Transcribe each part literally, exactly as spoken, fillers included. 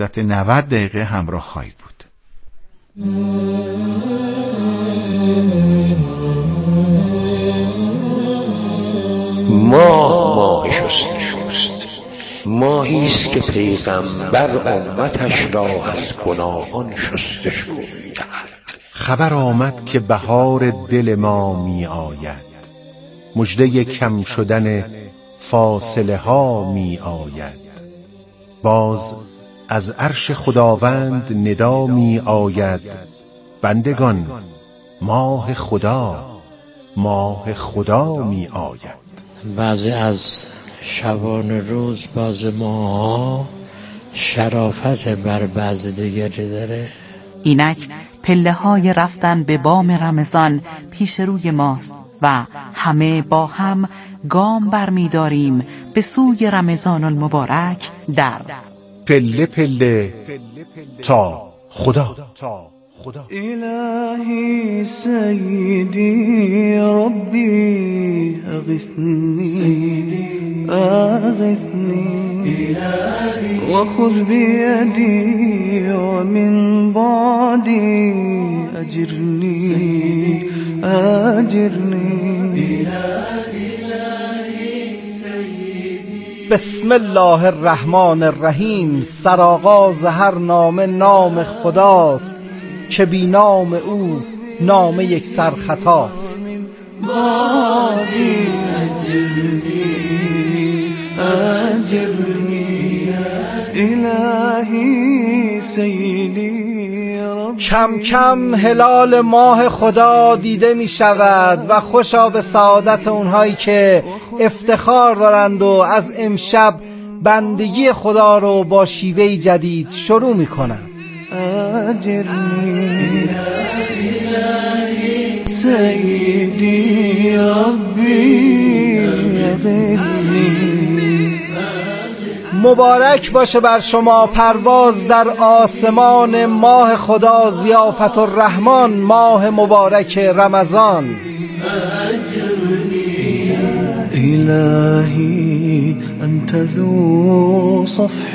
مدت نود دقیقه همراه خواهید بود. ماه ماه شسته شست، ماهیست که پیغمبر امتش را از گناهان شستشو می‌دهد. خبر آمد که بهار دل ما می آید، مژده کم شدن فاصله ها می آید. باز از عرش خداوند ندا می آید، بندگان ماه خدا ماه خدا می آید. بعضی از شبان روز باز ماها شرافت بر بعض دیگری داره. اینک پله های رفتن به بام رمضان پیش روی ماست و همه با هم گام برمی داریم به سوی رمضان المبارک در پله پله تا خدا. إلهي سيدي ربي أغثني أغثني وخذ بيدي ومن بعدي أجرني أجرني. بسم الله الرحمن الرحیم. سرآغاز هر نامه نام خداست که بی نام او نامه یک سر خطاست. کم کم هلال ماه خدا دیده می شود و خوشا به سعادت اونهایی که افتخار دارند و از امشب بندگی خدا رو با شیوه جدید شروع می کنند. أجرني سيدي ربي أغثني. مبارک باشه بر شما پرواز در آسمان ماه خدا، ضیافت الرحمن ماه مبارک رمضان. إلهي أنت ذو صفح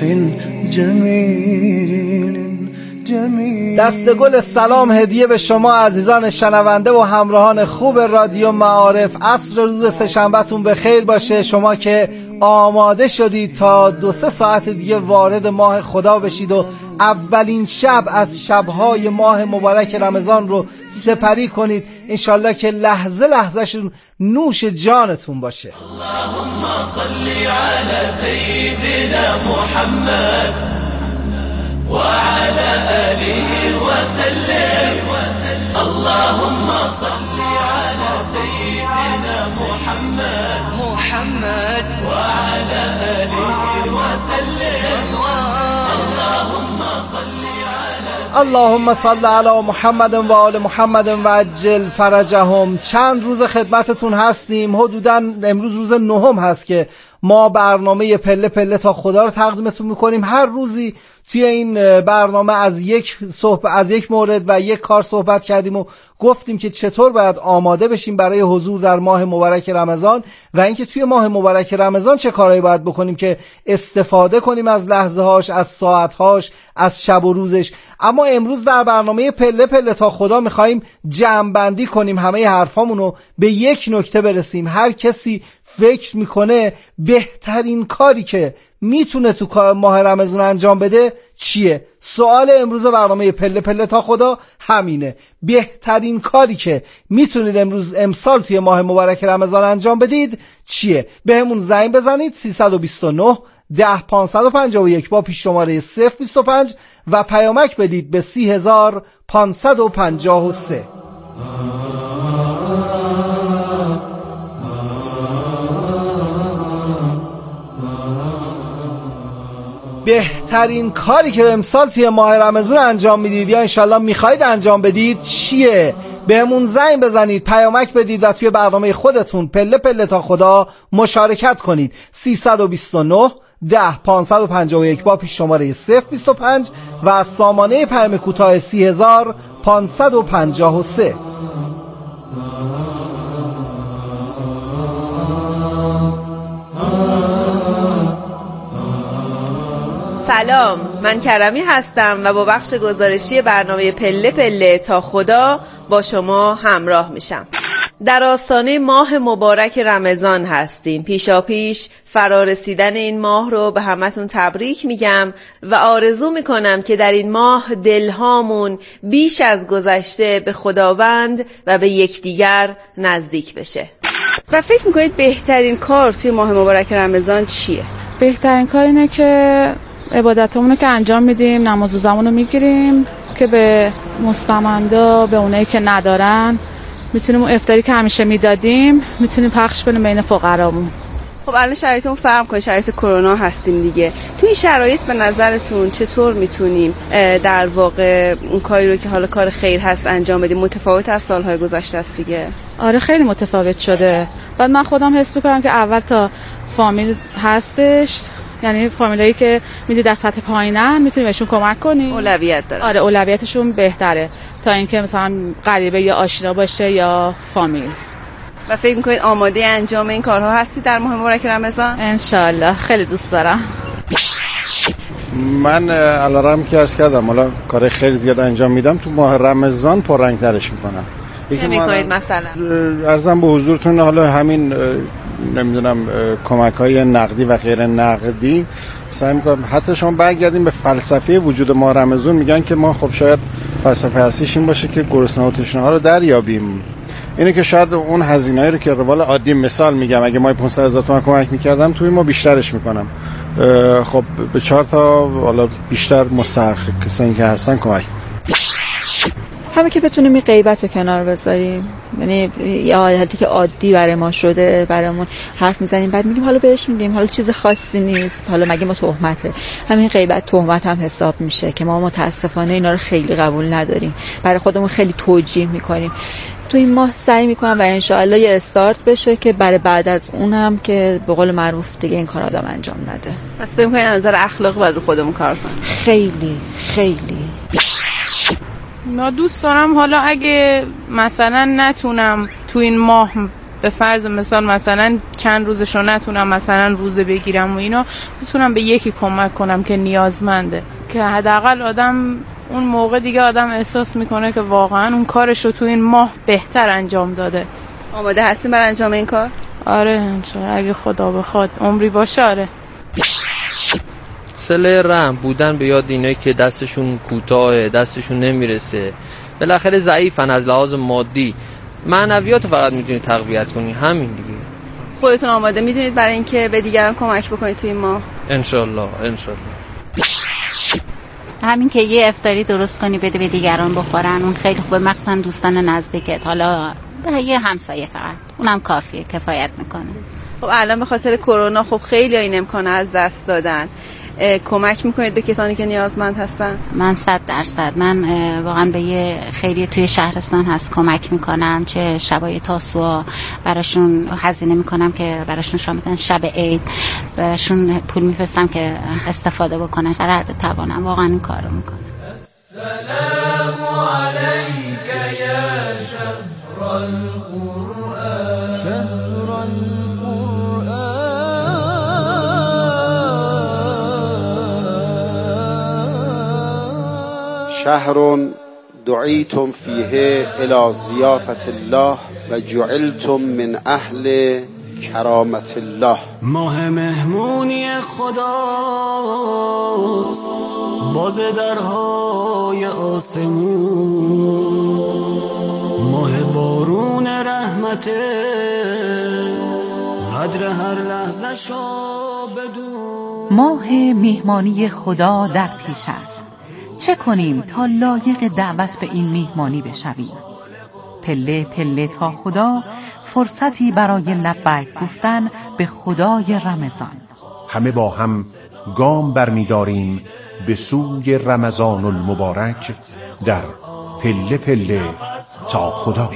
جميل. دست گل سلام هدیه به شما عزیزان شنونده و همراهان خوب رادیو معارف. عصر روز سه‌شنبه‌تون به خیر باشه. شما که آماده شدید تا دو سه ساعت دیگه وارد ماه خدا بشید و اولین شب از شبهای ماه مبارک رمضان رو سپری کنید، انشالله که لحظه لحظهشون نوش جانتون باشه. اللهم صل على سيدنا محمد وعلى آله وسلم. اللهم صل على سيدنا محمد محمد وعلى آله وسلم. اللهم صل على اللهم صل علی محمد و آل محمد و عجل فرجهم. چند روز خدمتتون هستیم. حدوداً امروز روز نهم هست که ما برنامه پله پله تا خدا رو تقدیمتون میکنیم. هر روزی توی این برنامه از یک صحبت از یک مورد و یک کار صحبت کردیم و گفتیم که چطور باید آماده بشیم برای حضور در ماه مبارک رمضان و اینکه توی ماه مبارک رمضان چه کارهایی باید بکنیم که استفاده کنیم از لحظه هاش، از ساعت هاش، از شب و روزش. اما امروز در برنامه پله پله تا خدا میخواییم جمع بندی کنیم، همه حرفامون رو به یک نکته برسیم. هر کسی فکر میکنه بهترین کاری که میتونه تو ماه رمضان انجام بده چیه؟ سوال امروز برنامه پله پله تا خدا همینه. بهترین کاری که میتونید امروز امسال توی ماه مبارک رمضان انجام بدید چیه؟ بهمون زنگ بزنید سیصد و بیست و نه ده پانصد و پنجاه و یک با پیش شماره صفر بیست و پنج و پیامک بدید به سی هزار پانصد و پنجاه و سه. بهترین کاری که امسال توی ماه رمضان انجام میدید یا انشالله میخواید انجام بدید چیه؟ بهمون زنگ بزنید، پیامک بدید و توی برنامه خودتون پله پله تا خدا مشارکت کنید. سیصد و بیست و نه ده پانصد و پنجاه و یک با پیش شماره صفر بیست و پنج و از سامانه پیام کوتاه سی هزار پانصد و پنجاه و سه. سلام سلام، من کرمی هستم و با بخش گزارشی برنامه پله پله تا خدا با شما همراه میشم. در آستانه ماه مبارک رمضان هستیم. پیشا پیش فرارسیدن این ماه رو به همتون تبریک میگم و آرزو میکنم که در این ماه دلهامون بیش از گذشته به خداوند و به یکدیگر نزدیک بشه. و فکر میکنید بهترین کار توی ماه مبارک رمضان چیه؟ بهترین کار اینه که عبادتمون رو که انجام میدیم، نماز و زمان رو میگیریم که به مستمندا، به اونایی که ندارن میتونیم اون افطاری که همیشه میدادیم میتونیم پخش کنیم بین فقرامون. خب الان شرایطمون فرق کنه، شرایط کرونا هستیم دیگه. تو این شرایط به نظرتون چطور میتونیم در واقع اون کاری رو که حالا کار خیر هست انجام بدیم؟ متفاوت از سالهای گذشته است دیگه. آره خیلی متفاوت شده. بعد من خودم حس میکنم که اول تا فامیل هستش، یعنی فامیلایی که میدید از سطح پایینن میتونیم بهشون کمک کنیم، اولویت داره. آره اولویتشون بهتره تا اینکه مثلا غریبه یا آشنا باشه یا فامیل. و فکر میکنید آماده انجام این کارها هستی در ماه مبارک رمضان؟ انشالله، خیلی دوست دارم. من علارم که عرض کردم حالا کار خیلی زیاد انجام میدم، تو ماه رمضان پررنگ ترش میکنم. چه میکنید مثلا؟ عرضم به حضورتون حالا همین نمیدونم کمک های نقدی و غیر نقدی سعی میکنم. حتی شما برگردیم به فلسفه وجود ما رمضان، میگن که ما خب شاید فلسفه هستیش این باشه که گرسنه و تشنه ها رو دریابیم. اینه که شاید اون هزینه‌ای رو که روال عادی، مثال میگم اگه ما پانصد هزار تومان کمک میکردم توی ما بیشترش میکنم. خب به چهار تا حالا بیشتر مستحق کسانی که هستن کمک میکنم. همه که بتونیم این غیبت رو کنار بذاریم، یعنی یه حالتی که عادی برای ما شده، برامون حرف میزنیم بعد میگیم حالا بهش میگیم حالا چیز خاصی نیست، حالا مگه ما تهمته. همین غیبت تهمت هم حساب میشه که ما متاسفانه اینا رو خیلی قبول نداریم، برای خودمون خیلی توجیه میکنیم. تو این ماه سعی میکنم و انشاءالله یه استارت بشه که برای بعد از اونم که به قول معروف دیگه این کار آدم انجام نده. پس فکر می‌کنید از نظر اخلاقی باید رو خودمون کار کنیم. خیلی خیلی ما دوست دارم حالا اگه مثلا نتونم تو این ماه به فرض مثال مثلا چند روزشو نتونم مثلا روزه بگیرم و اینا، بتونم به یکی کمک کنم که نیازمنده، که حداقل آدم اون موقع دیگه آدم احساس میکنه که واقعا اون کارشو تو این ماه بهتر انجام داده. آماده هستیم برای انجام این کار؟ آره انشالله اگه خدا بخواد عمری باشه. آره. صله رحم بودن به یاد اینایی که دستشون کوتاه، دستشون نمیرسه، بالاخره ضعیفن از لحاظ مادی، معنویات فقط میتونید تقویت کنی، همین دیگه. خودتون آماده میدونید برای اینکه به دیگران کمک بکنید توی این ماه؟ انشالله انشالله. همین که یه افطاری درست کنی بده به دیگران بخورن، اون خیلی خوبه، مخصوصا دوستان نزدیکت، حالا یه همسایه فقط اونم کافیه، کفایت میکنه. خب الان به خاطر کرونا خب خیلی این امکانه از دست دادن، کمک میکنید به کسانی که نیازمند هستن؟ من صد درصد من واقعا به یه خیریه توی شهرستان هست کمک میکنم، چه شبای تاسوعا براشون هزینه میکنم که براشون شام بدن، شب عید براشون پول میفرستم که استفاده بکنن، در حد توانم واقعا این کارو میکنم. السلام علیک یا شهر القرآن شهر القرآن شهر دعیتم فیه الی ضیافت الله و جعلتم من اهل کرامت الله. ماه مهمونی خداست، باز درهای آسمون، ماه بارون رحمته، قدر هر لحظه شو بدون. ماه میهمانی خدا در پیش است. چه کنیم تا لایق دعوت به این میهمانی بشویم؟ پله پله تا خدا، فرصتی برای لبیک گفتن به خدای رمضان. همه با هم گام برمی‌داریم به سوی رمضان المبارک در پله پله تا خدا.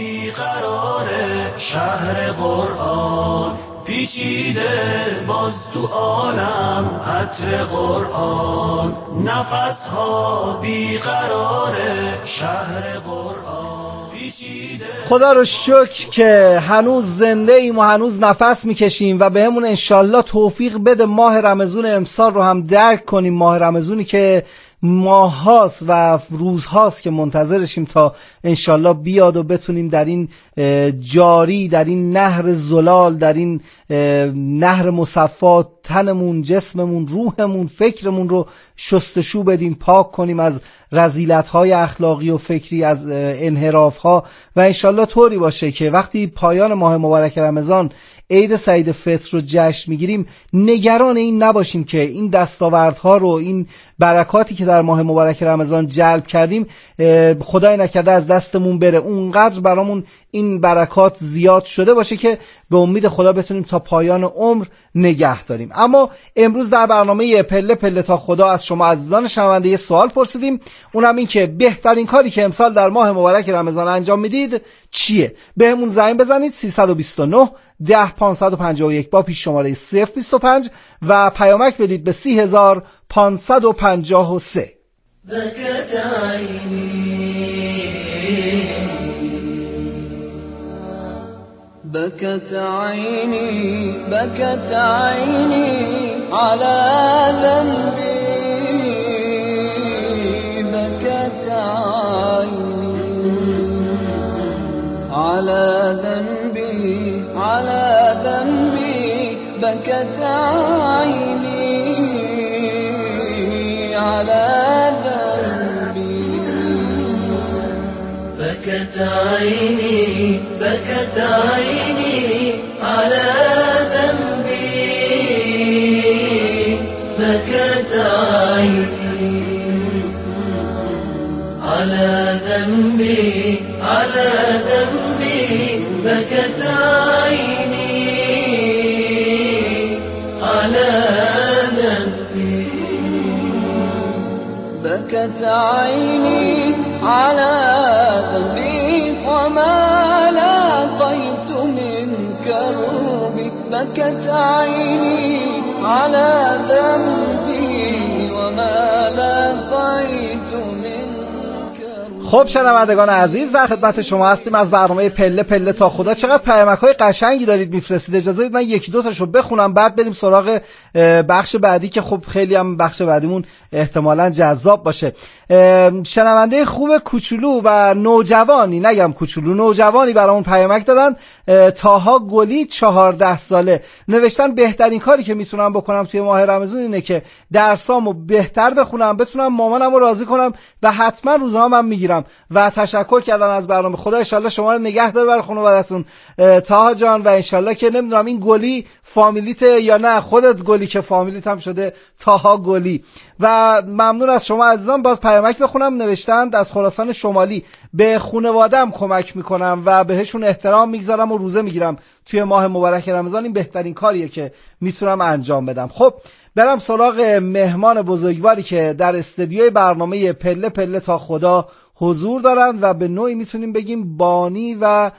شهر قرآن پیچیده باز تو عالم، عطر قرآن نفس ها بیقراره. شهر قرآن خدا رو شکر که هنوز زنده ایم و هنوز نفس میکشیم و به همون انشالله توفیق بده ماه رمضان امسال رو هم درک کنیم. ماه رمضانی که ماه هاست و روز هاست که منتظرشیم تا انشالله بیاد و بتونیم در این جاری، در این نهر زلال، در این نهر مصفا تنمون، جسممون، روحمون، فکرمون رو شستشو بدیم، پاک کنیم از رذیلت‌های اخلاقی و فکری، از انحراف‌ها و انشالله طوری باشه که وقتی پایان ماه مبارک رمضان عید سعید فطر رو جشن میگیریم نگران این نباشیم که این دستاوردها رو، این برکاتی که در ماه مبارک رمضان جلب کردیم خدای نکرده از دستمون بره. اونقدر برامون این برکات زیاد شده باشه که به امید خدا بتونیم تا پایان عمر نگه داریم. اما امروز در برنامه پله پله تا خدا از شما عزیزان شنونده یه سوال پرسیدیم، اونم این که بهترین کاری که امسال در ماه مبارک رمضان انجام میدید چیه؟ بهمون زنگ بزنید سیصد و بیست و نه ده پانصد و پنجاه و یک با پیش شماره صفر بیست و پنج و پیامک بدید به سی هزار پانصد و پنجاه و سه. بكت عيني بكت عيني بكت عيني على ذنبي بكت عيني على ذنبي على ذنبي بكت عيني على بكت عيني بكت عيني على ذنبي بكت عيني على ذنبي على ذنبي بكت عيني على ذنبي بكت عيني على ذنبي وما لاقيت من كربي بكت عيني على ذنبي وما لاقيت من. خب شنوندگان عزیز، در خدمت شما هستیم از برنامه پله پله تا خدا. چقدر پیامک‌های قشنگی دارید میفرستید. اجازه بدید من یکی دو تاشو بخونم بعد بریم سراغ بخش بعدی که خب خیلی هم بخش بعدیمون احتمالاً جذاب باشه. شنونده خوب کوچولو و نوجوانی، نگم کوچولو، نوجوانی برامون پیامک دادن. تاها گلی چهارده ساله نوشتن بهترین کاری که میتونم بکنم توی ماه رمضان اینه که درسامو بهتر بخونم، بتونم مامانمو راضی کنم و حتما روزهامم میگیرم و تشکر کردن از برنامه. خدا ان شاءالله شما رو نگه داره برای خانواده‌تون تاها جان و ان شاءالله که نمیدونم این گلی فامیلیت یا نه خودت گلی که فامیلیت هم شده تاها گلی. و ممنون از شما عزیزان. باز پیامک بخونم. نوشتند از خراسان شمالی به خانواده‌ام کمک میکنم و بهشون احترام میگذارم و روزه میگیرم توی ماه مبارک رمضان. این بهترین کاریه که میتونم انجام بدم. خب برم سراغ مهمان بزرگواری که در استدیوی برنامه پله پله تا خدا حضور دارند و به نوعی میتونیم بگیم بانی و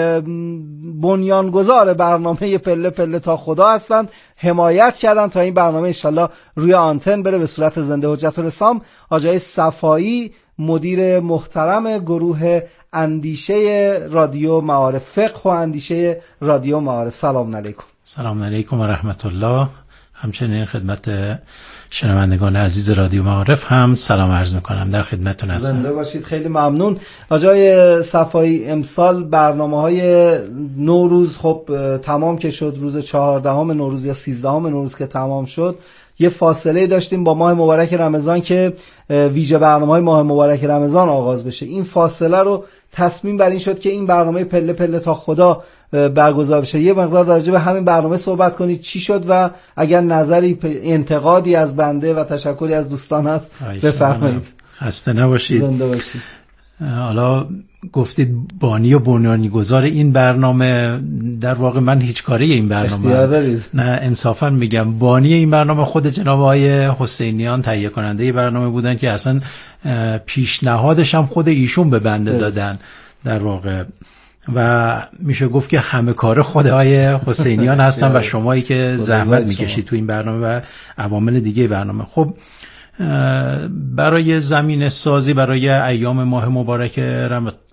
بنیانگذار برنامه پله پله تا خدا هستند. حمایت کردن تا این برنامه انشالله روی آنتن بره به صورت زنده. حجت الاسلام آقای صفایی، مدیر محترم گروه اندیشه رادیو معارف، فقه و اندیشه رادیو معارف. سلام علیکم. سلام علیکم و رحمت الله. همچنین خدمت شنوندگان عزیز رادیو معارف هم سلام عرض میکنم. در خدمتتون هستم. زنده باشید. خیلی ممنون. آقای صفایی، امسال برنامه‌های نوروز خب تمام که شد، روز چهاردهم نوروز یا سیزدهم نوروز که تمام شد، یه فاصله داشتیم با ماه مبارک رمضان که ویژه برنامه‌های ماه مبارک رمضان آغاز بشه. این فاصله رو تصمیم بر این شد که این برنامه پله پله تا خدا برگزار بشه. یه مقدار راجع به همین برنامه صحبت کنید. چی شد و اگر نظری، انتقادی از بنده و تشکری از دوستان هست بفرمایید. خسته نباشید. زنده باشید. حالا گفتید بانی و بنیانگذار این برنامه، در واقع من هیچ کاری این برنامه نه، انصافا میگم بانی این برنامه خود جناب آقای حسینیان تهیه کننده برنامه بودن که اصلا پیشنهادش هم خود ایشون به بنده دادن در واقع و میشه گفت که همه کار خود آقای حسینیان هستن و شمایی که زحمت میکشید تو این برنامه و عوامل دیگه برنامه. خب برای زمین سازی برای ایام ماه مبارک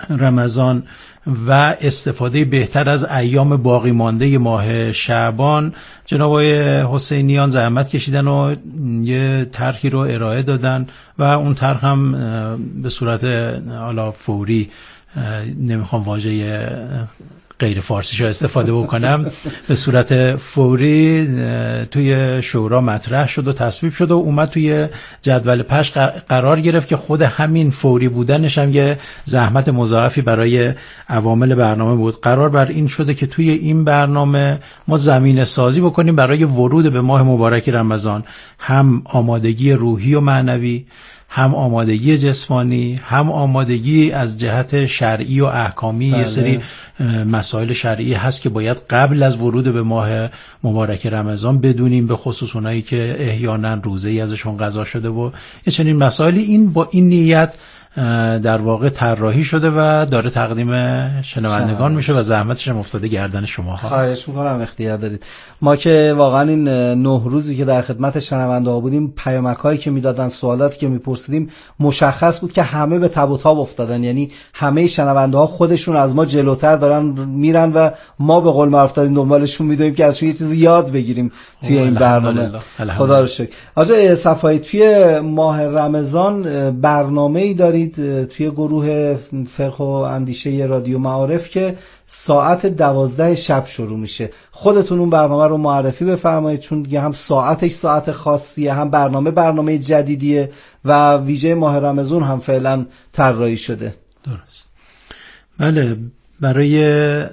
رمضان و استفاده بهتر از ایام باقی مانده ماه شعبان، جناب آقای حسینیان زحمت کشیدن و یه طرحی رو ارائه دادن و اون طرح هم به صورت حالا فوری، نمیخوام واژه غیر فارسیشو استفاده بکنم، به صورت فوری توی شورا مطرح شد و تصویب شد و اومد توی جدول پخش قرار گرفت که خود همین فوری بودنش هم یه زحمت مضاعفی برای عوامل برنامه بود. قرار بر این شده که توی این برنامه ما زمینه سازی بکنیم برای ورود به ماه مبارک رمضان، هم آمادگی روحی و معنوی، هم آمادگی جسمانی، هم آمادگی از جهت شرعی و احکامی. بله. یه سری مسائل شرعی هست که باید قبل از ورود به ماه مبارک رمضان بدونیم، به خصوص اونایی که احیانا روزه‌ای ازشون قضا شده و یه چنین مسائلی. این با این نیت در واقع طراحی شده و داره تقدیم شنوندگان میشه و زحمتش هم افتاده گردن شماها. خواهش میکنم، اختیار دارید. ما که واقعا این نه روزی که در خدمت شنونده ها بودیم، پیامک‌هایی که میدادن، سوالاتی که میپرسیدیم، مشخص بود که همه به تب و تاب افتادن. یعنی همه شنونده ها خودشون از ما جلوتر دارن میرن و ما به قول معروف داریم دنبالشون میدویم که ازشون یه چیزی یاد بگیریم توی این برنامه. خدا رو شکر. آقا صفایی، توی ماه رمضان برنامه‌ای دارید توی گروه فقه و اندیشه رادیو معارف که ساعت دوازده شب شروع میشه. خودتون اون برنامه رو معرفی بفرمایید، چون دیگه هم ساعتش ساعت خاصیه، هم برنامه برنامه جدیدیه و ویژه ماه رمضان هم فعلا طراحی شده. درست. بله، برای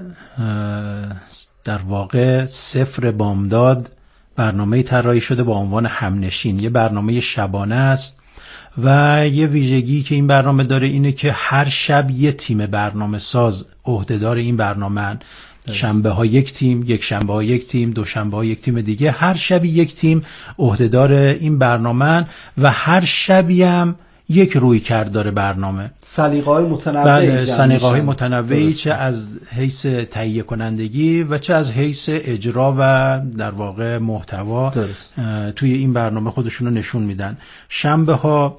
در واقع صفر بامداد برنامه طراحی شده با عنوان همنشین. یه برنامه شبانه است و یه ویژگی که این برنامه داره اینه که هر شب یه تیم برنامه ساز عهدهدار این برنامه. شنبه ها یک تیم، یک شنبه ها یک تیم، دو شنبه ها یک تیم دیگه، هر شبی یک تیم عهدهدار این برنامه و هر شبی هم یک روی کرد داره برنامه. سلیقه‌های متنوعی، سلیقه‌های متنوعی، چه از حیث تهیه کنندگی و چه از حیث اجرا و در واقع محتوا توی این برنامه خودشون رو نشون میدن. شنبه ها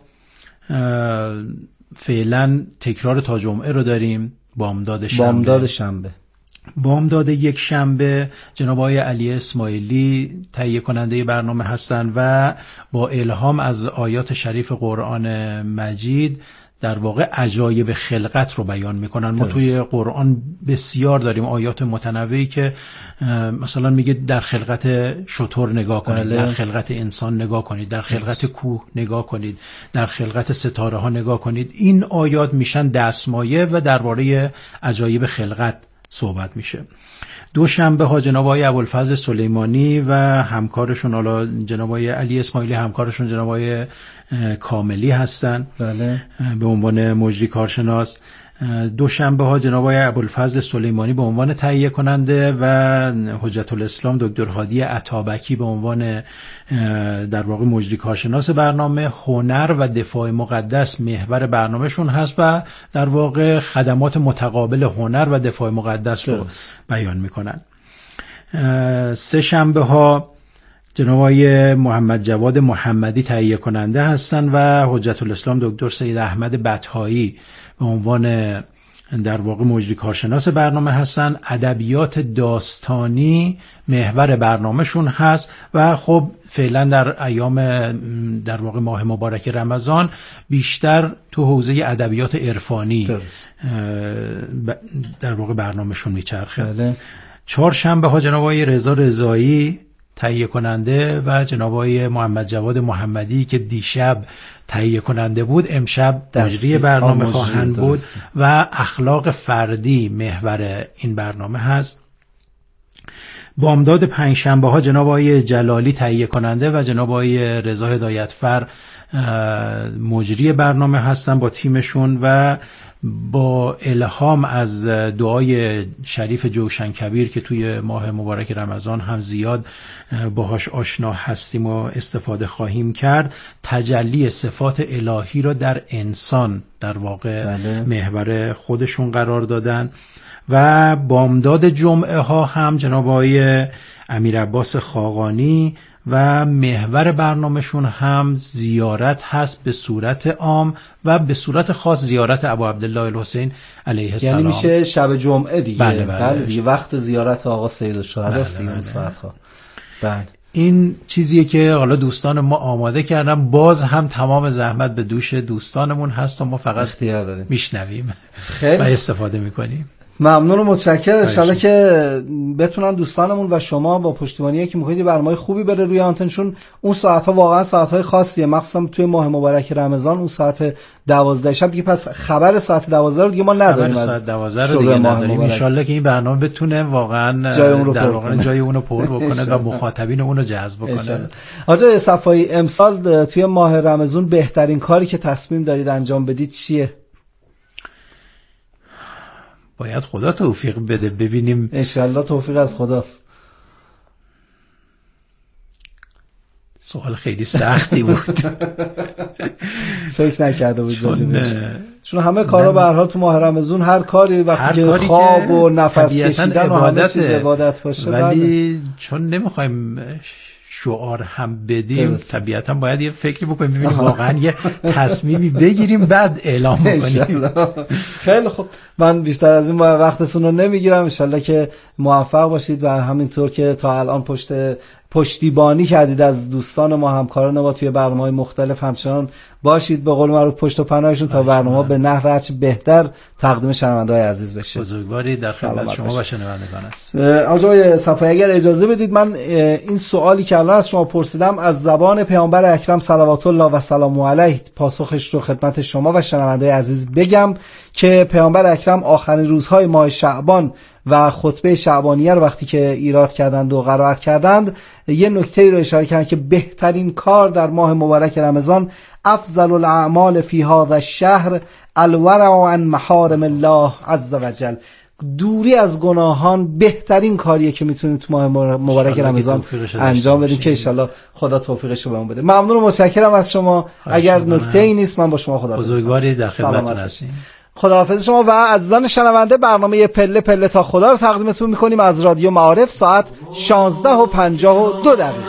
فعلا تکرار تا جمعه رو داریم. بامداد شنبه بامداد شنبه بامداد یک شنبه جناب آقای علی اسماعیلی تهیه کننده برنامه هستند و با الهام از آیات شریف قرآن مجید در واقع عجایب خلقت رو بیان میکنن. ما توی قرآن بسیار داریم آیات متنوعی که مثلا میگه در خلقت شتر نگاه کنید، بله. در خلقت انسان نگاه کنید، در خلقت کوه نگاه کنید، در خلقت ستاره ها نگاه کنید. این آیات میشن دستمایه و درباره عجایب خلقت صحبت میشه. دو شنبه ها جناب آقای ابوالفضل سلیمانی و همکارشون، حالا جناب آقای علی اسماعیلی همکارشون جناب آقای کاملی هستن، بله. به عنوان مجری کارشناس. دو شنبه ها جناب آقای ابوالفضل سلیمانی به عنوان تهیه کننده و حجت الاسلام دکتر هادی عطابکی به عنوان در واقع مجری کارشناس برنامه. هنر و دفاع مقدس محور برنامهشون هست و در واقع خدمات متقابل هنر و دفاع مقدس رو بیان میکنن. سه شنبه ها جناب آقای محمد جواد محمدی تهیه کننده هستن و حجت الاسلام دکتر سید احمد بطحایی به عنوان در واقع مجری کارشناس برنامه هستن. ادبیات داستانی محور برنامهشون هست و خب فعلا در ایام در واقع ماه مبارک رمضان بیشتر تو حوزه ادبیات عرفانی در واقع برنامهشون میچرخه. بله. چهارشنبه ها جناب آقای رضا رضایی تهیه کننده و جناب آقای محمد جواد محمدی که دیشب تهیه کننده بود امشب مجری برنامه خواهند بود و اخلاق فردی محور این برنامه هست. بامداد پنجشنبه ها جناب آقای جلالی تهیه کننده و جناب آقای رضا هدایتفر مجری برنامه هستن با تیمشون و با الهام از دعای شریف جوشن کبیر که توی ماه مبارک رمضان هم زیاد باهاش آشنا هستیم و استفاده خواهیم کرد، تجلی صفات الهی را در انسان در واقع بله. محور خودشون قرار دادن. و بامداد جمعه ها هم جناب آقای امیر عباس خاقانی و محور برنامهشون هم زیارت هست به صورت عام و به صورت خاص زیارت ابو عبدالله الحسین علیه السلام. یعنی میشه شب جمعه دیگه. بله بله, بله دیگه وقت زیارت آقا سید الشهدا است دیگه اون ساعت‌ها. بله این چیزیه که حالا دوستان ما آماده کردن. باز هم تمام زحمت به دوش دوستانمون هست و ما فقط اختیار داریم میشنویم خیلی و استفاده میکنیم. ممنون و متشکرم. ان شاءالله که بتونن دوستانمون و شما با پشتیبانی که میکنید برنامه خوبی بره روی آنتن، چون اون ساعت ها واقعا ساعت های خاصیه، مخصوصا توی ماه مبارک رمضان. اون ساعت دوازده شب دیگه، پس خبر ساعت دوازده رو دیگه ما نداریم. خبر ساعت دوازده رو دیگه نداریم. ان شاءالله که این برنامه بتونه واقعا جای اون رو در واقع جای اون رو پر بکنه و مخاطبین اون رو جذب کنه. آقا صفایی، امسال توی ماه رمضان بهترین کاری که تصمیم دارید انجام بدید چیه؟ باید خدا توفیق بده، ببینیم. انشالله توفیق از خداست. سوال خیلی سختی بود. فکر نکرده بود چون, چون همه کارا به هر حال تو ماه رمضان، هر کاری وقتی که خواب و نفس کشیدن و همه چیز عبادت باشه، ولی بله. چون نمیخوایم شعار هم بدیم، طبیعتا باید یه فکری بکنیم، ببینیم واقعا یه تصمیمی بگیریم بعد اعلام بکنیم. خیلی خوب، من بیشتر از این وقتتون رو نمیگیرم. انشالله که موفق باشید و همینطور که تا الان پشت پشتیبانی کردید از دوستان ما، همکاران ما توی برنامه‌های مختلف، همچنان باشید به قول معروف پشت و پناهشون تا برنامه به نحو هرچی بهتر تقدیم شنونده‌های عزیز بشه. بزرگواری در خدمت شما و شنوندگان است. آقای صفایی اگر اجازه بدید من این سوالی که الان از شما پرسیدم از زبان پیامبر اکرم صلوات الله و سلام علیه پاسخش رو خدمت شما و شنونده‌های عزیز بگم که پیامبر اکرم آخرین روزهای ماه شعبان و خطبه شعبانیه رو وقتی که ایراد کردند و قرائت کردند، یه نکته رو اشاره کردند که بهترین کار در ماه مبارک رمضان، افضل الاعمال فی هذا الشهر الورع عن محارم الله عز وجل، دوری از گناهان بهترین کاریه که میتونید تو ماه مبارک رمضان انجام بدیم که ان شاءالله خدا توفیقش رو بهمون بده. ممنون و متشکرم از شما. اگر نکته‌ای نیست من با شما خدا بزرگواری در خدمتتون هستیم. خداحافظ شما و عزیزان شنونده. برنامه پله پله تا خدا رو تقدیمتون میکنیم از رادیو معارف ساعت شانزده و پنجاه و دو دقیقه.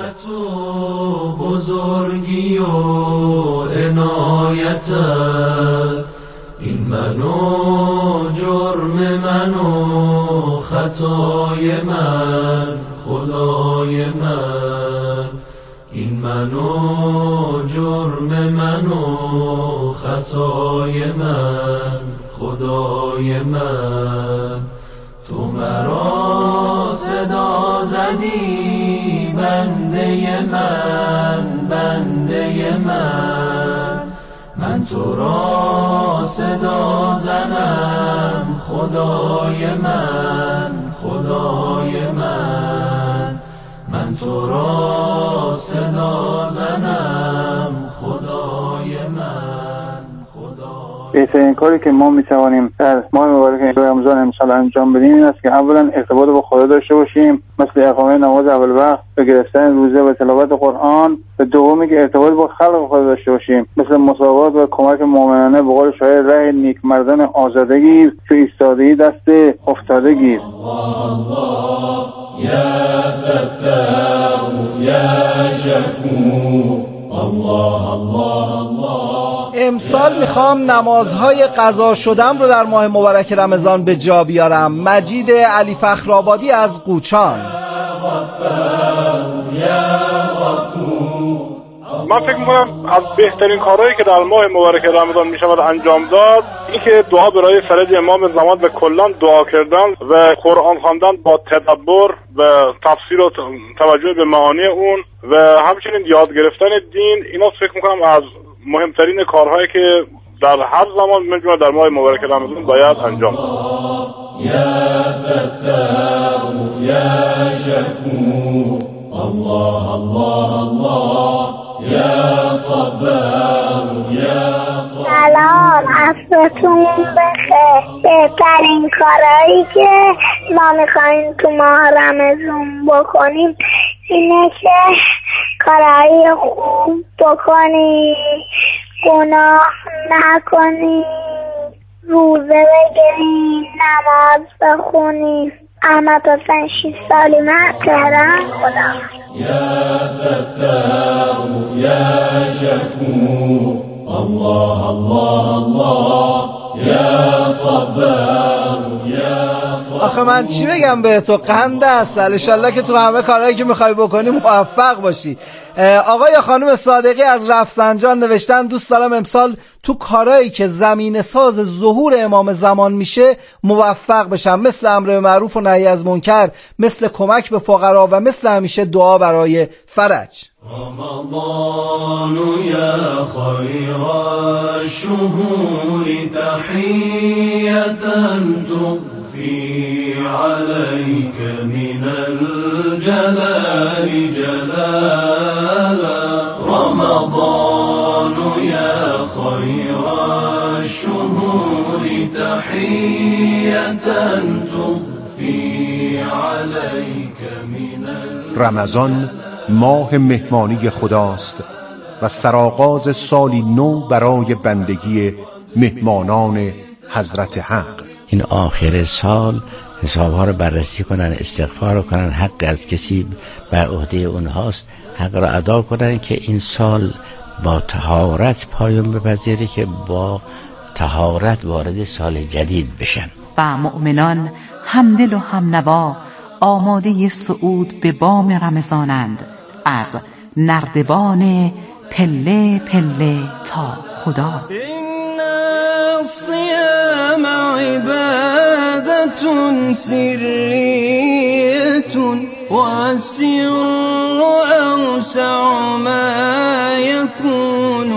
بزرگی و عنایت، این من و جرم من و خطای من خدای من، این من و جرم من و خطای من خدای من. تو مرا صدا زدی بنده من بنده من، من تو را صدا زنم خدای من خدای من، من تو را صدا زنم خدای من خدای. بهترین کاری که ما میتوانیم در ماه مبارک رمضان امسال انجام بدیم این است که اولا ارتباط با خدا داشته باشیم، مثل اقامه نماز اول وقت و گرفتن روزه و تلاوت قرآن، و دومی که ارتباط با خلق خدا داشته باشیم، مثل مساوات و کمک مؤمنانه. به قول شاعر ره نیک مردان آزاده گیر، چو ایستادگی دست افتاده گیر. یا ستار یا شکور الله الله الله. امسال میخوام نمازهای قضا شدم رو در ماه مبارک رمضان به جا بیارم. مجید علی فخرآبادی از قوچان. من فکر میکنم از بهترین کارهایی که در ماه مبارک رمضان میشود انجام داد این که دعا برای فرج امام زمان و کلان دعا کردن و قرآن خواندن با تدبر و تفسیر و توجه به معانی اون و همچنین یاد گرفتن دین. اینا فکر میکنم از مهمترین کارهایی که در هر زمان من در ماه مبارک رمضان باید انجام داد. یا ستار یا شکور الله الله الله یا صبر یا صبر. سلام، عصرتون بخیر. بهترین کارهایی که ما میخواییم تو ماه رمضان بکنیم اینه که کارهای خوب بکنی، گناه نکنی، روزه بگیری، نماز بخونی. احمد حسین شیش سالی من تهران. خدا یا ستار یا شکور الله الله الله یا صبر یا آخه من چی بگم به تو؟ قند اصل. انشالله که تو همه کارهایی که میخوای بکنی موفق باشی. آقا یا خانم صادقی از رفسنجان نوشتن دوست دارم امسال تو کارهایی که زمین ساز ظهور امام زمان میشه موفق بشم، مثل امر معروف و نهی از منکر، مثل کمک به فقرا و مثل همیشه دعا برای فرج. رمضان یا خیر الشهور تحیة تخفی عليك من الجلال جلالا رمضان یا خیر الشهور تحیة تخفی عليك من رمضان ماه مهمانی خداست و سرآغاز سالی نو برای بندگی مهمانان حضرت حق. این آخر سال حسابها رو بررسی کنن، استغفار رو کنن، حق از کسی بر عهده اونهاست، حق رو ادا کنن که این سال با طهارت پایان بپذیره، که با طهارت وارد سال جدید بشن. و مؤمنان همدل و همنوا آماده صعود به بام رمضانند، از نردبان پله پله تا خدا. این الصيام عبادة سریة والسر أوسع ما يكون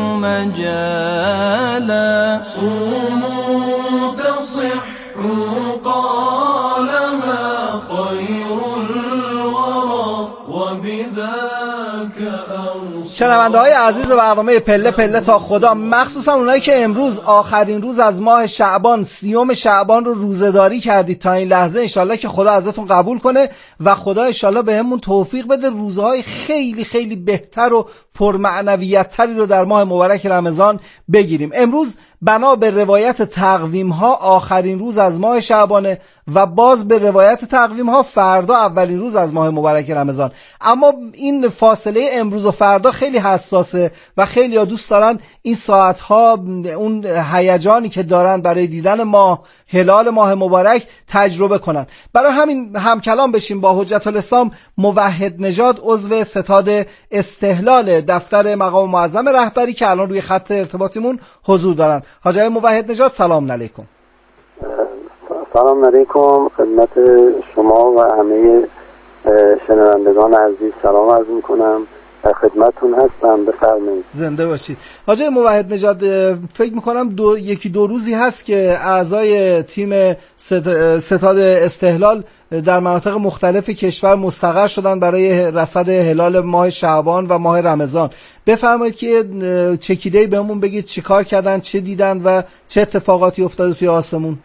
مجالا صوموا تصحوا قالها خير الورى وبذاك شنونده های عزیز برنامه پله پله تا خدا، مخصوصا اونایی که امروز آخرین روز از ماه شعبان، سیوم شعبان رو روزه‌داری کردید تا این لحظه، انشالله که خدا ازتون قبول کنه و خدا انشالله بهمون توفیق بده روزهای خیلی خیلی بهتر و پرمعنویت تری رو در ماه مبارک رمضان بگیریم. امروز بنا به روایت تقویم ها آخرین روز از ماه شعبانه و باز به روایت تقویم ها فردا اولین روز از ماه مبارک رمضان. اما این فاصله امروز و فردا خیلی حساسه و خیلی ها دوست دارن این ساعت ها اون هیجانی که دارن برای دیدن ماه، هلال ماه مبارک تجربه کنن. برای همین همکلام بشیم با حجت الاسلام موحد نژاد، عضو ستاد استهلال دفتر مقام معظم رهبری که الان روی خط ارتباطیمون حضور دارن. حاج آقای موحد نژاد سلام علیکم. سلام علیکم خدمت شما و همه شنوندگان عزیز سلام عرض میکنم، در خدمتتون هستم، بفرمایید. زنده باشید. حاج آقای موحد نژاد، فکر میکنم دو یکی دو روزی هست که اعضای تیم ستاد استهلال در مناطق مختلف کشور مستقر شدن برای رصد هلال ماه شعبان و ماه رمضان. بفرمایید که چکیده‌ای بهمون بگید چیکار کردن، چه دیدن و چه اتفاقاتی افتاده توی آسمون.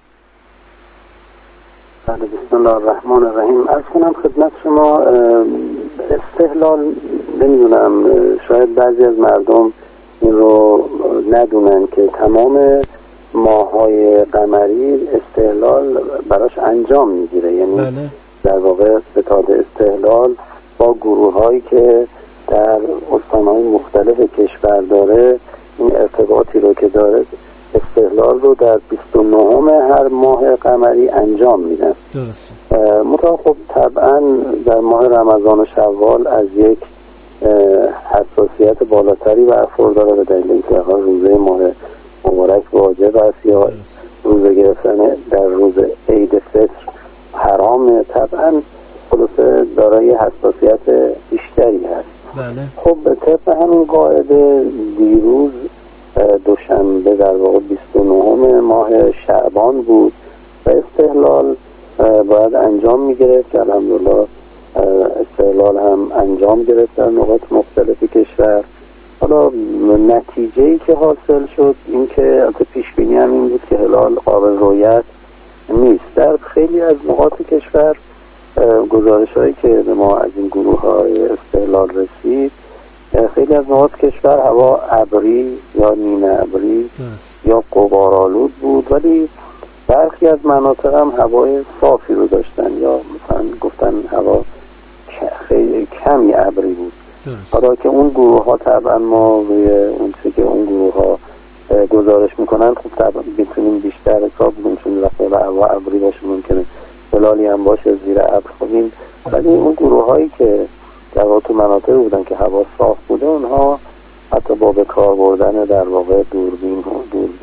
بله، بسم الله الرحمن الرحیم. عرض کنم خدمت شما استهلال، نمیدونم شاید بعضی از مردم این رو ندونن که تمام ماه‌های قمری استهلال براش انجام میگیره، یعنی بله. در واقع ستاد استهلال با گروه‌هایی که در استان‌های مختلف کشور داره این ارتباطی رو که داره استهلال رو در بیست و نهم هر ماه قمری انجام میدن. درسته. مطمئن خب طبعا در ماه رمضان و شوال از یک حساسیت بالاتری برخورداره به دلیل اینکه روزه ماه مبارک واجب است یا روزه گرفتن در روز عید فطر حرام، طبعا خلاصه دارای حساسیت بیشتری هست. بله. خب به طبق همین قاعده دیروز دوشنبه در واقع بیست و نهم ماه شعبان بود و استهلال باید انجام میگرفت که الحمدلله استهلال هم انجام گرفت در نقاط مختلف کشور. حالا نتیجه‌ای که حاصل شد این که البته پیش بینی هم این بود که هلال قابل رؤیت نیست. در خیلی از نقاط کشور گزارش‌هایی که به ما از این گروه‌های استهلال رسید، خیلی از نقاط کشور هوا ابری یا نیمه ابری یا غبارآلود بود، ولی برخی از مناطق هم هوای صافی رو داشتن یا مثلا گفتن هوا خیلی کمی ابری بود. حالا که اون گروه ها طبعا ما روی اون چه که اون گروه ها گزارش میکنن خب طبعا بتونیم بیشتر حساب کنیم، چون وقتی هوا ابری باشه ممکنه بلالی هم باشه زیر ابر خوبیم، ولی اون گروه هایی که در واقع تو مناطق بودن که هوا صاف بوده اونها حتی با به کار بردن در واقع دوربین ها دور